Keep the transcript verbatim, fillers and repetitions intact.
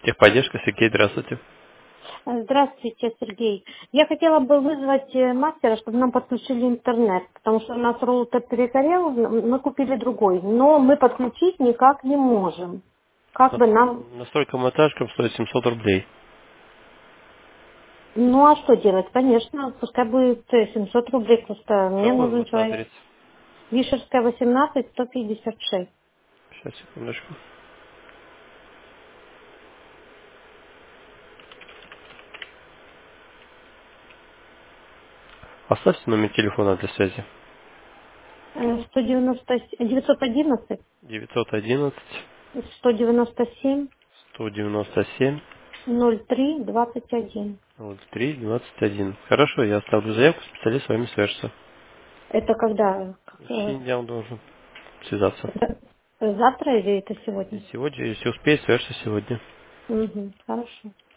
Техподдержка, Сергей, здравствуйте. Здравствуйте, Сергей. Я хотела бы вызвать э, мастера, чтобы нам подключили интернет, потому что у нас роутер перегорел, м- мы купили другой, но мы подключить никак не можем. Как На- бы нам... Настройка монтажком стоит семьсот рублей. Ну а что делать? Конечно, пускай будет э, семьсот рублей, просто мне Какой у нужен вас человек. адрес? Вишерская, восемнадцать, сто пятьдесят шесть. Сейчас, секундочку. Оставьте номер телефона для связи. Э, сто девяносто, девятьсот одиннадцать, девятьсот одиннадцать сто девяносто семь, сто девяносто семь ноль три двадцать один. ноль три двадцать один. Хорошо, я оставлю заявку, специалист с вами свяжется. Это когда? В Э, течение дня он должен связаться. это завтра или это И сегодня? сегодня, если успеет, свяжется сегодня. Угу, хорошо.